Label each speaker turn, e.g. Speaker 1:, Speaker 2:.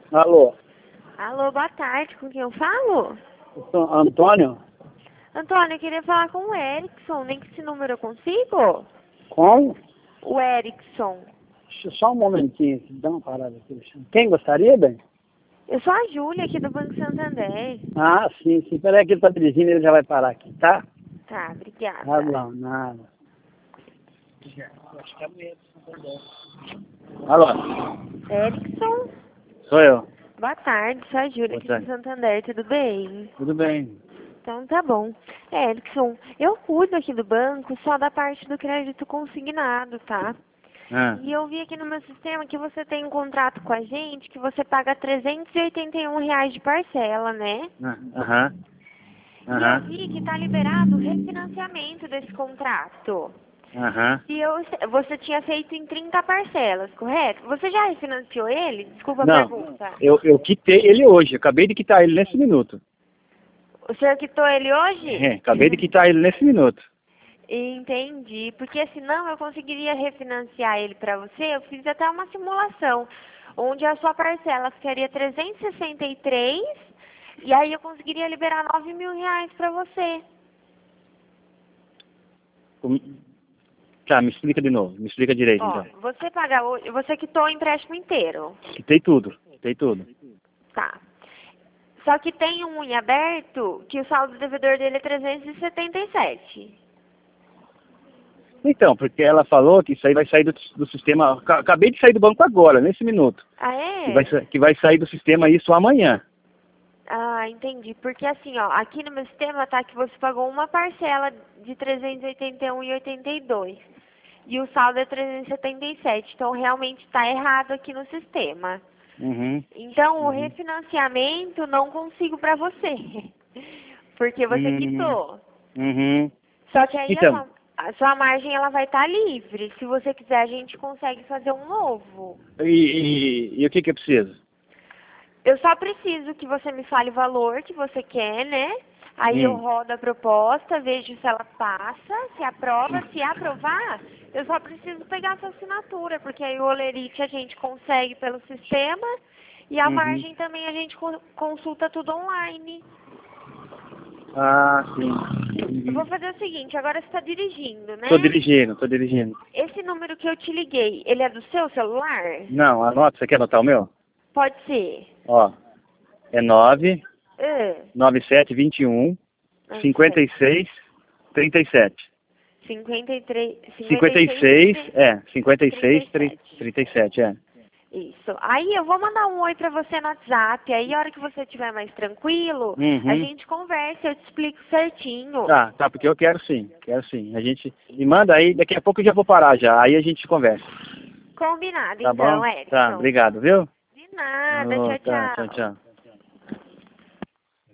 Speaker 1: Alô,
Speaker 2: Alô, boa tarde, com quem eu falo?
Speaker 1: eu sou Antônio?
Speaker 2: Antônio, eu queria falar com o Erickson, nem que esse número eu consigo?
Speaker 1: Com?
Speaker 2: O Erickson.
Speaker 1: Só um momentinho, dá uma parada aqui. Quem gostaria, bem?
Speaker 2: Eu sou a Júlia, aqui do Banco Santander.
Speaker 1: Ah, sim, sim. Peraí que ele tá dirigindo, ele já vai parar aqui, tá?
Speaker 2: Tá, obrigada.
Speaker 1: Tá bom, nada. Acho que é medo. Alô,
Speaker 2: Erickson?
Speaker 1: sou eu.
Speaker 2: Boa tarde, sou a Júlia,
Speaker 1: Boa
Speaker 2: aqui
Speaker 1: tarde.
Speaker 2: do Santander, tudo bem?
Speaker 1: Tudo bem?
Speaker 2: Então tá bom. Erickson, eu cuido aqui do banco só da parte do crédito consignado, tá?
Speaker 1: Ah,
Speaker 2: E eu vi aqui no meu sistema que você tem um contrato com a gente que você paga R$ 381 de parcela, né?
Speaker 1: aham,
Speaker 2: E eu vi que está liberado o refinanciamento desse contrato.
Speaker 1: aham.
Speaker 2: E você tinha feito em 30 parcelas, correto? Você já refinanciou ele? Desculpa a
Speaker 1: Não,
Speaker 2: pergunta.
Speaker 1: eu quitei ele hoje, acabei de quitar ele nesse minuto.
Speaker 2: O senhor quitou ele hoje?
Speaker 1: Acabei de quitar ele nesse minuto.
Speaker 2: Entendi, porque senão eu conseguiria refinanciar ele para você. Eu fiz até uma simulação, onde a sua parcela ficaria 363 e aí eu conseguiria liberar R$ 9.000 para você.
Speaker 1: Tá, me explica de novo, me explica direito
Speaker 2: Ó,
Speaker 1: então.
Speaker 2: você paga hoje, você quitou o empréstimo inteiro,
Speaker 1: Quitei tudo, quitei tudo.
Speaker 2: tá? Só que tem um em aberto que o saldo devedor dele é 377.
Speaker 1: Então, porque ela falou que isso aí vai sair do sistema. Acabei de sair do banco agora, nesse minuto.
Speaker 2: Ah,
Speaker 1: Que
Speaker 2: é?
Speaker 1: que vai sair do sistema isso amanhã.
Speaker 2: Ah, entendi. Porque assim, ó, aqui no meu sistema tá que você pagou uma parcela de 381,82 e o saldo é 377. Então realmente está errado aqui no sistema.
Speaker 1: Uhum.
Speaker 2: Então o refinanciamento não consigo para você, porque você
Speaker 1: Uhum.
Speaker 2: quitou.
Speaker 1: Uhum.
Speaker 2: Só que aí
Speaker 1: Então,
Speaker 2: a sua margem ela vai estar livre. Se você quiser, a gente consegue fazer um novo.
Speaker 1: e o que eu preciso?
Speaker 2: Eu só preciso que você me fale o valor que você quer, né? Aí eu
Speaker 1: Hum.
Speaker 2: rodo a proposta, vejo se ela passa, se aprova. Se aprovar, eu só preciso pegar sua assinatura, porque aí o Olerite a gente consegue pelo sistema e a
Speaker 1: Uhum.
Speaker 2: margem também a gente consulta tudo online.
Speaker 1: Ah, sim.
Speaker 2: Eu vou
Speaker 1: Uhum.
Speaker 2: fazer o seguinte, agora você está dirigindo,
Speaker 1: Tô
Speaker 2: né?
Speaker 1: dirigindo, tô dirigindo.
Speaker 2: Esse número que eu te liguei, ele é do seu celular?
Speaker 1: Não, anota, você quer anotar o meu?
Speaker 2: Pode ser.
Speaker 1: Ó, é 99721 56 37.
Speaker 2: 53,
Speaker 1: 56, 56,
Speaker 2: 37.
Speaker 1: 37, é.
Speaker 2: Isso. Aí eu vou mandar um oi pra você no WhatsApp. Aí a hora que você estiver mais tranquilo, a
Speaker 1: Uhum.
Speaker 2: gente conversa, eu te explico certinho.
Speaker 1: Tá, porque eu quero sim, quero sim. A gente me manda aí, daqui a pouco eu já vou parar já, aí a gente conversa.
Speaker 2: Combinado,
Speaker 1: Tá bom?
Speaker 2: então,
Speaker 1: Tá,
Speaker 2: Erickson.
Speaker 1: obrigado, viu?
Speaker 2: De nada,
Speaker 1: Alô,
Speaker 2: tchau,
Speaker 1: tá, tchau,
Speaker 2: tchau.
Speaker 1: tchau.